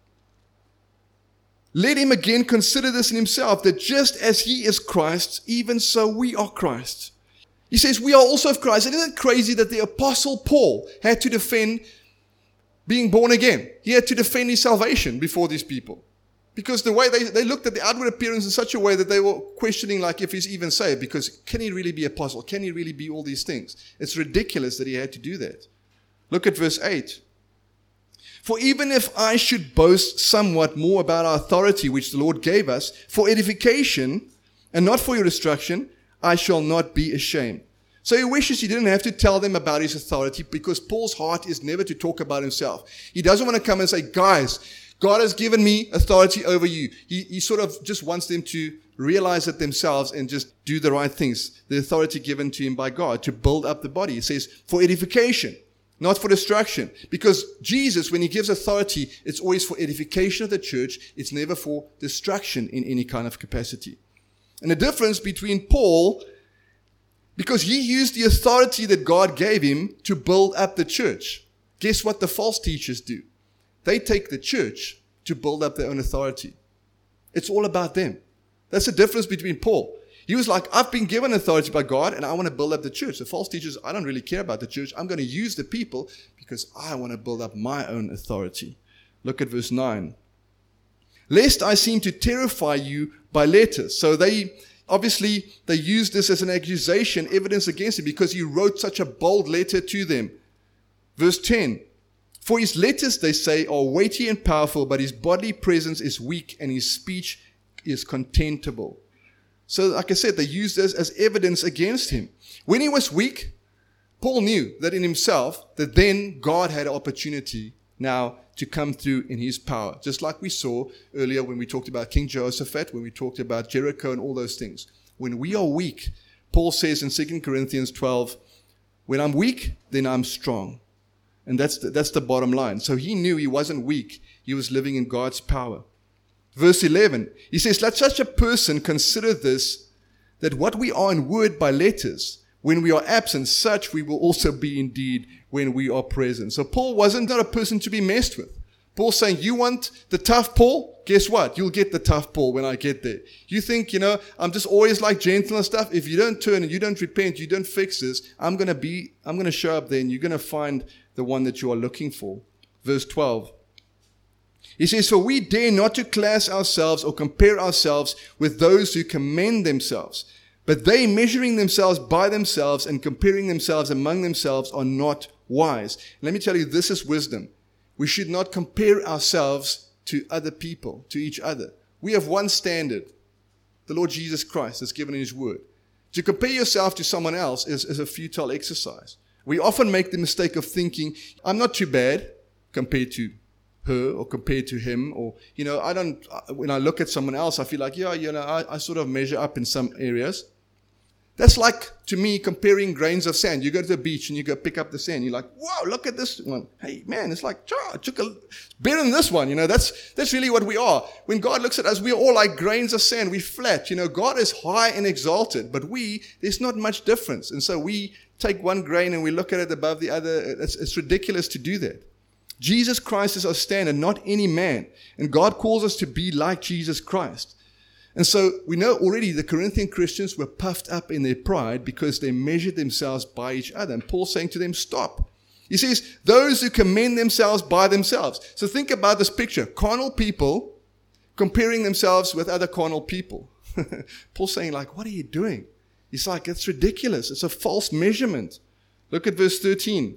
let him again consider this in himself, that just as he is Christ, even so we are Christ. He says we are also of Christ. And isn't it crazy that the apostle Paul had to defend being born again? He had to defend his salvation before these people. Because the way they, they looked at the outward appearance in such a way that they were questioning like if he's even saved. Because can he really be apostle? Can he really be all these things? It's ridiculous that he had to do that. Look at verse eight. For even if I should boast somewhat more about our authority which the Lord gave us for edification and not for your destruction, I shall not be ashamed. So he wishes he didn't have to tell them about his authority because Paul's heart is never to talk about himself. He doesn't want to come and say, guys, God has given me authority over you. He, he sort of just wants them to realize it themselves and just do the right things. The authority given to him by God to build up the body. It says for edification, not for destruction. Because Jesus, when he gives authority, it's always for edification of the church. It's never for destruction in any kind of capacity. And the difference between Paul, because he used the authority that God gave him to build up the church. Guess what the false teachers do? They take the church to build up their own authority. It's all about them. That's the difference between Paul. He was like, I've been given authority by God and I want to build up the church. The false teachers, I don't really care about the church. I'm going to use the people because I want to build up my own authority. Look at verse nine. Lest I seem to terrify you by letters. So they... Obviously, they used this as an accusation, evidence against him, because he wrote such a bold letter to them. Verse ten. For his letters, they say, are weighty and powerful, but his bodily presence is weak and his speech is contemptible. So, like I said, they used this as evidence against him. When he was weak, Paul knew that in himself, that then God had an opportunity now to come through in his power. Just like we saw earlier when we talked about King Jehoshaphat, when we talked about Jericho and all those things. When we are weak, Paul says in Second Corinthians twelve, when I'm weak, then I'm strong. And that's the, that's the bottom line. So he knew he wasn't weak. He was living in God's power. Verse eleven, he says, let such a person consider this, that what we are in word by letters, when we are absent, such we will also be indeed when we are present. So Paul wasn't not a person to be messed with. Paul's saying, you want the tough Paul? Guess what? You'll get the tough Paul when I get there. You think, you know, I'm just always like gentle and stuff. If you don't turn and you don't repent, you don't fix this, I'm going to be, I'm going to show up there and you're going to find the one that you are looking for. Verse twelve. He says, for we dare not to class ourselves or compare ourselves with those who commend themselves. But they, measuring themselves by themselves and comparing themselves among themselves, are not wise. Let me tell you, this is wisdom. We should not compare ourselves to other people, to each other. We have one standard, the Lord Jesus Christ, that's given in his word. To compare yourself to someone else is, is a futile exercise. We often make the mistake of thinking, I'm not too bad compared to her or compared to him, or, you know, I don't, when I look at someone else, I feel like, yeah, you know, I, I sort of measure up in some areas. That's like, to me, comparing grains of sand. You go to the beach and you go pick up the sand. You're like, wow, look at this one. Hey, man, it's like, I took a, it's better than this one. You know, that's, that's really what we are. When God looks at us, we're all like grains of sand. We're flat. You know, God is high and exalted, but we, there's not much difference. And so we take one grain and we look at it above the other. It's, it's ridiculous to do that. Jesus Christ is our standard, not any man. And God calls us to be like Jesus Christ. And so we know already the Corinthian Christians were puffed up in their pride because they measured themselves by each other. And Paul's saying to them, stop. He says, those who commend themselves by themselves. So think about this picture. Carnal people comparing themselves with other carnal people. Paul's saying, like, what are you doing? He's like, it's ridiculous. It's a false measurement. Look at verse thirteen.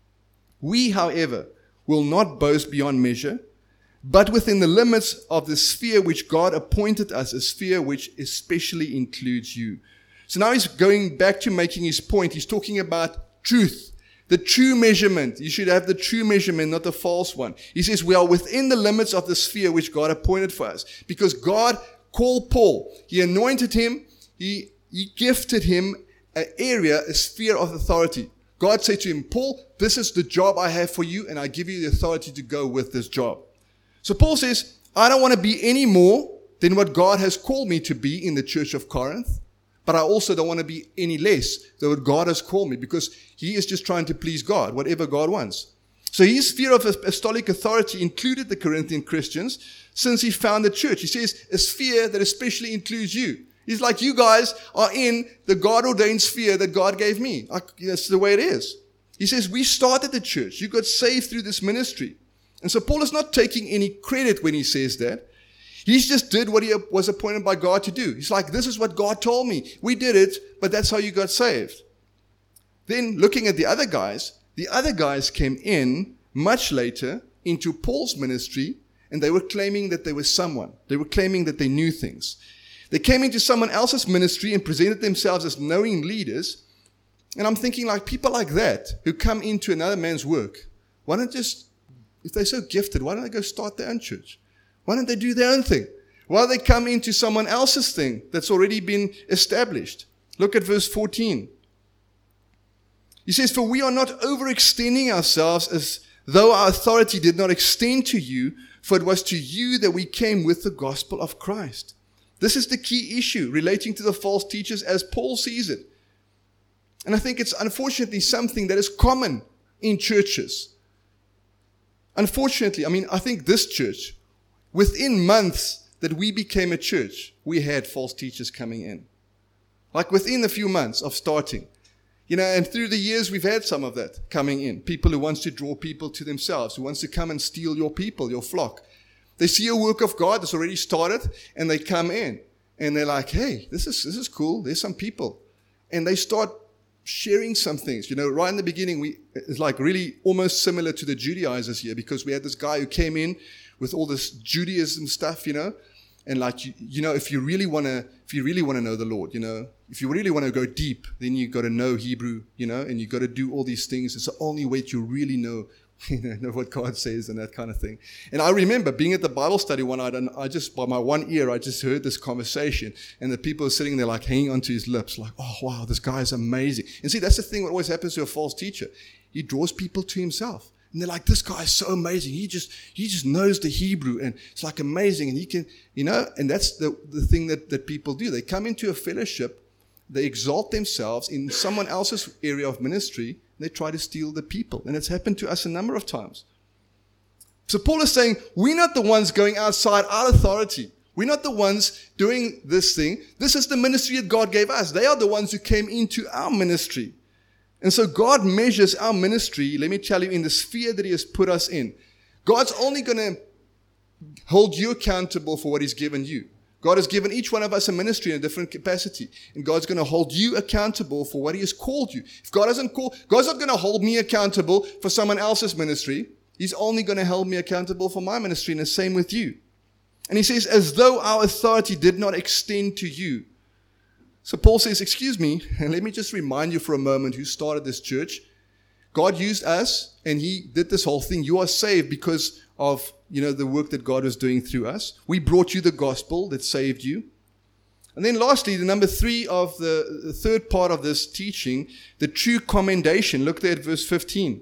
We, however, will not boast beyond measure, but within the limits of the sphere which God appointed us, a sphere which especially includes you. So now he's going back to making his point. He's talking about truth, the true measurement. You should have the true measurement, not the false one. He says we are within the limits of the sphere which God appointed for us, because God called Paul. He anointed him. He, he gifted him an area, a sphere of authority. God said to him, Paul, this is the job I have for you, and I give you the authority to go with this job. So Paul says, I don't want to be any more than what God has called me to be in the church of Corinth, but I also don't want to be any less than what God has called me, because he is just trying to please God, whatever God wants. So his sphere of apostolic authority included the Corinthian Christians since he founded the church. He says, a sphere that especially includes you. He's like, you guys are in the God-ordained sphere that God gave me. That's the way it is. He says, we started the church. You got saved through this ministry. And so Paul is not taking any credit when he says that. He just did what he was appointed by God to do. He's like, this is what God told me. We did it, but that's how you got saved. Then looking at the other guys, the other guys came in much later into Paul's ministry, and they were claiming that they were someone. They were claiming that they knew things. They came into someone else's ministry and presented themselves as knowing leaders. And I'm thinking, like, people like that who come into another man's work, why don't just, if they're so gifted, why don't they go start their own church? Why don't they do their own thing? Why don't they come into someone else's thing that's already been established? Look at verse fourteen. He says, for we are not overextending ourselves as though our authority did not extend to you, for it was to you that we came with the gospel of Christ. This is the key issue relating to the false teachers as Paul sees it. And I think it's unfortunately something that is common in churches. Unfortunately, I mean, I think this church, within months that we became a church, we had false teachers coming in. Like within a few months of starting. You know, and through the years, we've had some of that coming in. People who wants to draw people to themselves, who wants to come and steal your people, your flock. They see a work of God that's already started, and they come in. And they're like, hey, this is this is cool. There's some people. And they start sharing some things. You know, right in the beginning, we it's like really almost similar to the Judaizers here, because we had this guy who came in with all this Judaism stuff, you know. And like, you, you know, if you really want to, if you really want to know the Lord, you know, if you really want to go deep, then you got to know Hebrew, you know, and you got to do all these things. It's the only way to really know, you know, know what God says and that kind of thing. And I remember being at the Bible study one night, and I just, by my one ear, I just heard this conversation, and the people are sitting there like hanging onto his lips, like, oh, wow, this guy is amazing. And see, that's the thing what always happens to a false teacher. He draws people to himself. And they're like, this guy is so amazing. He just, he just knows the Hebrew, and it's like amazing. And he can, you know, and that's the, the thing that, that people do. They come into a fellowship, they exalt themselves in someone else's area of ministry, and they try to steal the people. And it's happened to us a number of times. So Paul is saying, we're not the ones going outside our authority. We're not the ones doing this thing. This is the ministry that God gave us. They are the ones who came into our ministry. And so God measures our ministry, let me tell you, in the sphere that he has put us in. God's only going to hold you accountable for what he's given you. God has given each one of us a ministry in a different capacity. And God's going to hold you accountable for what he has called you. If God doesn't call, God's not going to hold me accountable for someone else's ministry. He's only going to hold me accountable for my ministry, and the same with you. And he says, as though our authority did not extend to you. So Paul says, excuse me, and let me just remind you for a moment who started this church. God used us, and he did this whole thing. You are saved because of, you know, the work that God was doing through us. We brought you the gospel that saved you. And then lastly, the number three of the, the third part of this teaching, the true commendation. Look there at verse fifteen.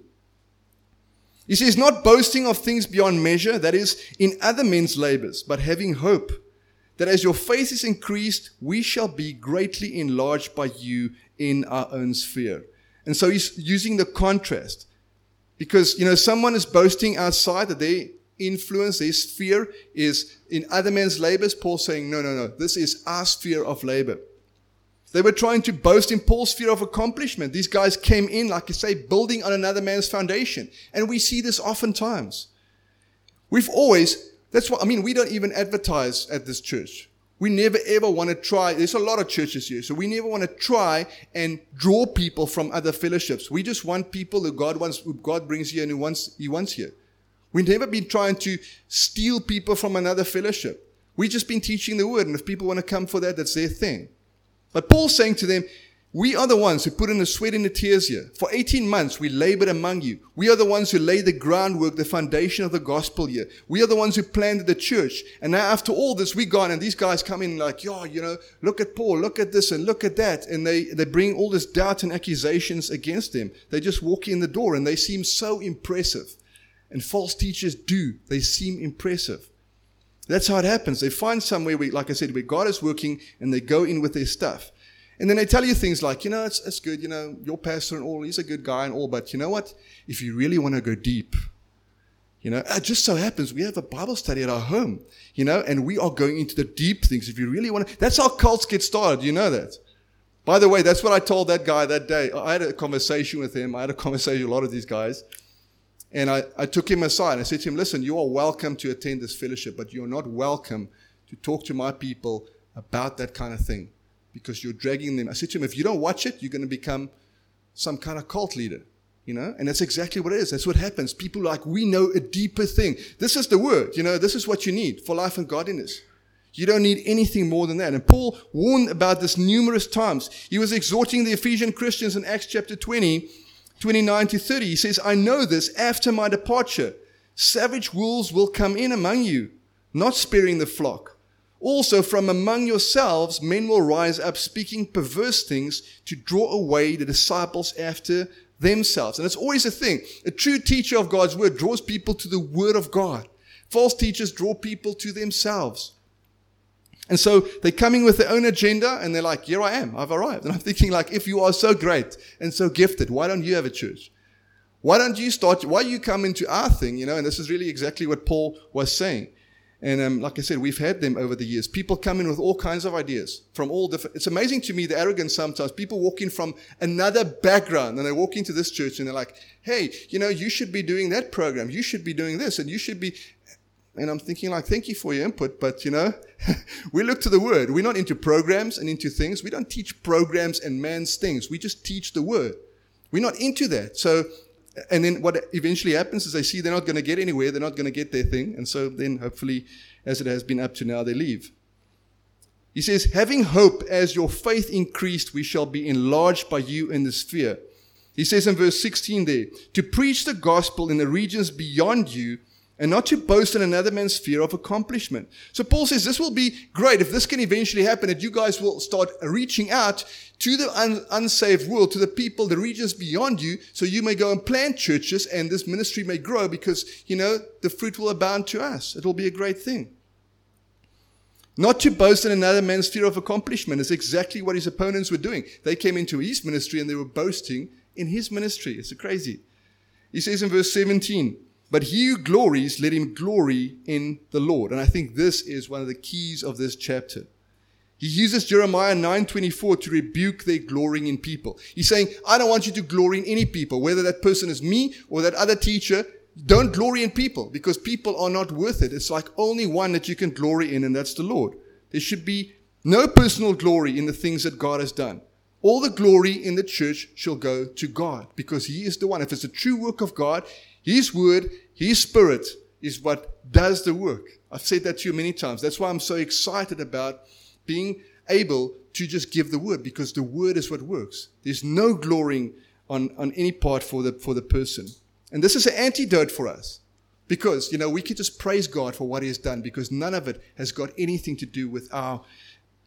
He says, not boasting of things beyond measure, that is, in other men's labors, but having hope that as your faith is increased, we shall be greatly enlarged by you in our own sphere. And so he's using the contrast. Because, you know, someone is boasting outside that their influence, their sphere is in other men's labors. Paul's saying, no, no, no, this is our sphere of labor. They were trying to boast in Paul's sphere of accomplishment. These guys came in, like I say, building on another man's foundation. And we see this oftentimes. We've always, that's what, I mean, we don't even advertise at this church. We never ever want to try, there's a lot of churches here, so we never want to try and draw people from other fellowships. We just want people that God wants, who God brings here and who wants, He wants here. We've never been trying to steal people from another fellowship. We've just been teaching the word, and if people want to come for that, that's their thing. But Paul's saying to them, we are the ones who put in the sweat and the tears here. For eighteen months, we labored among you. We are the ones who laid the groundwork, the foundation of the gospel here. We are the ones who planted the church. And now after all this, we gone, and these guys come in like, yo, you know, look at Paul, look at this and look at that. And they, they bring all this doubt and accusations against them. They just walk in the door, and they seem so impressive. And false teachers do. They seem impressive. That's how it happens. They find somewhere, where, like I said, where God is working, and they go in with their stuff. And then they tell you things like, you know, it's, it's good, you know, your pastor and all, he's a good guy and all, but you know what? If you really want to go deep, you know, it just so happens we have a Bible study at our home, you know, and we are going into the deep things. If you really want to, that's how cults get started, you know that. By the way, that's what I told that guy that day. I had a conversation with him. I had a conversation with a lot of these guys. And I, I took him aside and I said to him, listen, you are welcome to attend this fellowship, but you're not welcome to talk to my people about that kind of thing, because you're dragging them. I said to him, if you don't watch it, you're going to become some kind of cult leader, you know? And that's exactly what it is. That's what happens. People are like, we know a deeper thing. This is the word, you know, this is what you need for life and godliness. You don't need anything more than that. And Paul warned about this numerous times. He was exhorting the Ephesian Christians in Acts chapter twenty, twenty-nine to thirty. He says, I know this, after my departure, savage wolves will come in among you, not sparing the flock. Also, from among yourselves, men will rise up speaking perverse things to draw away the disciples after themselves. And it's always a thing. A true teacher of God's word draws people to the word of God. False teachers draw people to themselves. And so they're coming with their own agenda, and they're like, here I am, I've arrived. And I'm thinking, like, if you are so great and so gifted, why don't you have a church? Why don't you start, why you come into our thing, you know? And this is really exactly what Paul was saying. And um, like I said, we've had them over the years. People come in with all kinds of ideas from all different. It's amazing to me, the arrogance sometimes. People walk in from another background, and they walk into this church and they're like, hey, you know, you should be doing that program. You should be doing this, and you should be. And I'm thinking, like, thank you for your input, but you know, we look to the word. We're not into programs and into things. We don't teach programs and man's things. We just teach the word. We're not into that. So. And then what eventually happens is they see they're not going to get anywhere. They're not going to get their thing. And so then hopefully, as it has been up to now, they leave. He says, having hope as your faith increased, we shall be enlarged by you in the sphere. He says in verse sixteen there, to preach the gospel in the regions beyond you, and not to boast in another man's sphere of accomplishment. So Paul says this will be great if this can eventually happen, that you guys will start reaching out to the un- unsaved world, to the people, the regions beyond you, so you may go and plant churches and this ministry may grow because, you know, the fruit will abound to us. It will be a great thing. Not to boast in another man's sphere of accomplishment is exactly what his opponents were doing. They came into his ministry and they were boasting in his ministry. It's crazy. He says in verse seventeen, but he who glories, let him glory in the Lord. And I think this is one of the keys of this chapter. He uses Jeremiah nine twenty-four to rebuke their glorying in people. He's saying, I don't want you to glory in any people, whether that person is me or that other teacher. Don't glory in people, because people are not worth it. It's like only one that you can glory in, and that's the Lord. There should be no personal glory in the things that God has done. All the glory in the church shall go to God, because He is the one. If it's a true work of God, His word, His spirit is what does the work. I've said that to you many times. That's why I'm so excited about being able to just give the word, because the word is what works. There's no glorying on, on any part for the, for the person. And this is an antidote for us, because, you know, we can just praise God for what He has done, because none of it has got anything to do with our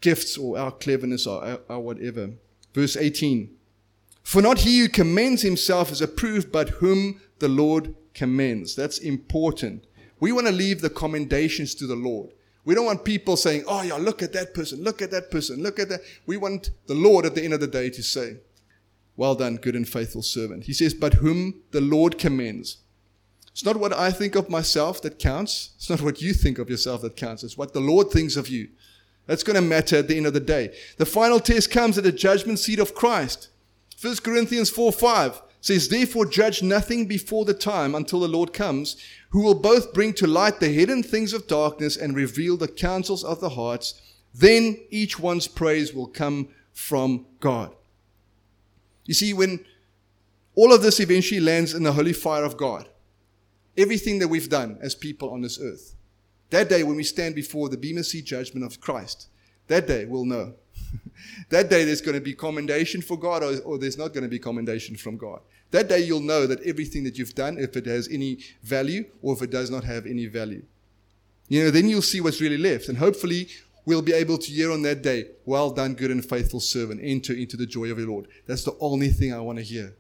gifts or our cleverness or our, our whatever. Verse eighteen. For not he who commends himself is approved, but whom the Lord commends. That's important. We want to leave the commendations to the Lord. We don't want people saying, oh yeah, look at that person, look at that person, look at that. We want the Lord at the end of the day to say, well done, good and faithful servant. He says, but whom the Lord commends. It's not what I think of myself that counts. It's not what you think of yourself that counts. It's what the Lord thinks of you. That's going to matter at the end of the day. The final test comes at the judgment seat of Christ. First Corinthians four five says, therefore judge nothing before the time until the Lord comes, who will both bring to light the hidden things of darkness and reveal the counsels of the hearts. Then each one's praise will come from God. You see, when all of this eventually lands in the holy fire of God, everything that we've done as people on this earth, that day when we stand before the Bema Seat judgment of Christ, that day we'll know. That day there's going to be commendation for God, or, or there's not going to be commendation from God. That day you'll know that everything that you've done, if it has any value or if it does not have any value. You know, then you'll see what's really left. And hopefully we'll be able to hear on that day, well done, good and faithful servant, enter into the joy of your Lord. That's the only thing I want to hear.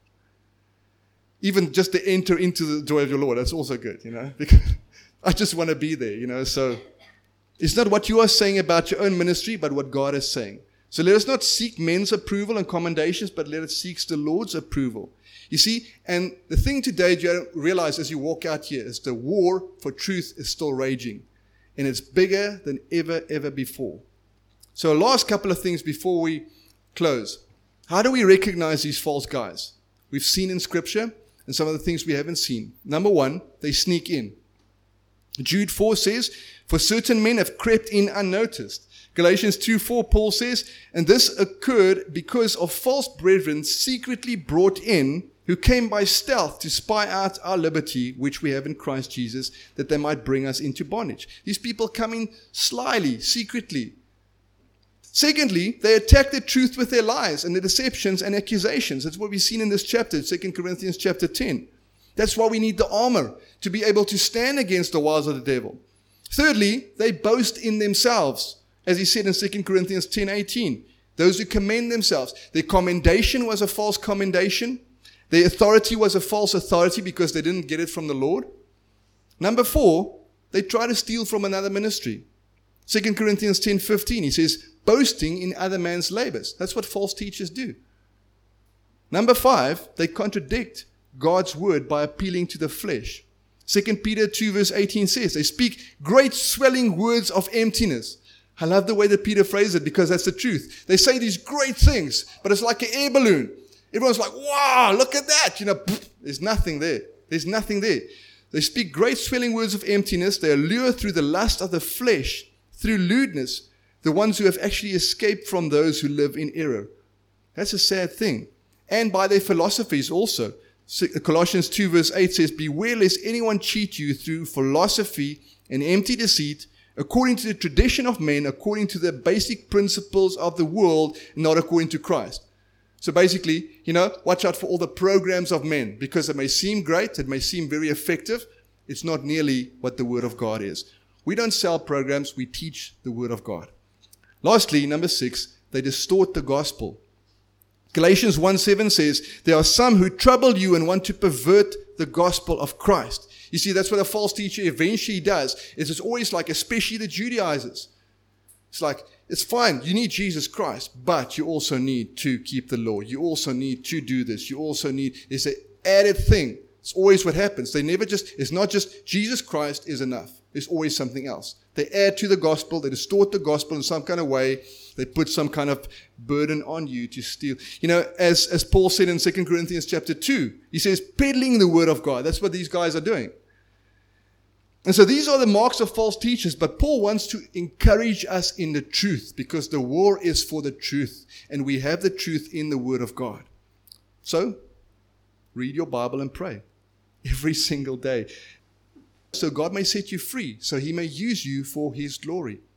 Even just to enter into the joy of your Lord, that's also good, you know, because I just want to be there, you know. So it's not what you are saying about your own ministry, but what God is saying. So let us not seek men's approval and commendations, but let us seek the Lord's approval. You see, and the thing today you realize as you walk out here is the war for truth is still raging. And it's bigger than ever, ever before. So last couple of things before we close. How do we recognize these false guys? We've seen in Scripture and some of the things we haven't seen. Number one, they sneak in. Jude four says, for certain men have crept in unnoticed. Galatians two four, Paul says, and this occurred because of false brethren secretly brought in, who came by stealth to spy out our liberty, which we have in Christ Jesus, that they might bring us into bondage. These people come in slyly, secretly. Secondly, they attack the truth with their lies and their deceptions and accusations. That's what we've seen in this chapter, Second Corinthians chapter ten. That's why we need the armor, to be able to stand against the wiles of the devil. Thirdly, they boast in themselves, as he said in Second Corinthians ten eighteen. Those who commend themselves. Their commendation was a false commendation. Their authority was a false authority because they didn't get it from the Lord. Number four, they try to steal from another ministry. Second Corinthians ten fifteen, he says, boasting in other man's labors. That's what false teachers do. Number five, they contradict God's word by appealing to the flesh. Second Peter two verse eighteen says, they speak great swelling words of emptiness. I love the way that Peter phrased it because that's the truth. They say these great things, but it's like an air balloon. Everyone's like, wow, look at that. You know, pff, there's nothing there. There's nothing there. They speak great swelling words of emptiness. They allure through the lust of the flesh, through lewdness, the ones who have actually escaped from those who live in error. That's a sad thing. And by their philosophies also. Colossians two verse eight says, beware lest anyone cheat you through philosophy and empty deceit, according to the tradition of men, according to the basic principles of the world, not according to Christ. So basically, you know, watch out for all the programs of men, because it may seem great, it may seem very effective. It's not nearly what the Word of God is. We don't sell programs, we teach the Word of God. Lastly, number six, they distort the gospel. Galatians one seven says, there are some who trouble you and want to pervert the gospel of Christ. You see, that's what a false teacher eventually does, is it's always like, especially the Judaizers. It's like, it's fine, you need Jesus Christ, but you also need to keep the law. You also need to do this. You also need, it's an added thing. It's always what happens. They never just, it's not just Jesus Christ is enough. There's always something else. They add to the gospel, they distort the gospel in some kind of way. They put some kind of burden on you to steal. You know, as, as Paul said in Second Corinthians chapter two, he says, peddling the word of God. That's what these guys are doing. And so these are the marks of false teachers, but Paul wants to encourage us in the truth, because the war is for the truth, and we have the truth in the Word of God. So, read your Bible and pray every single day, so God may set you free, so He may use you for His glory.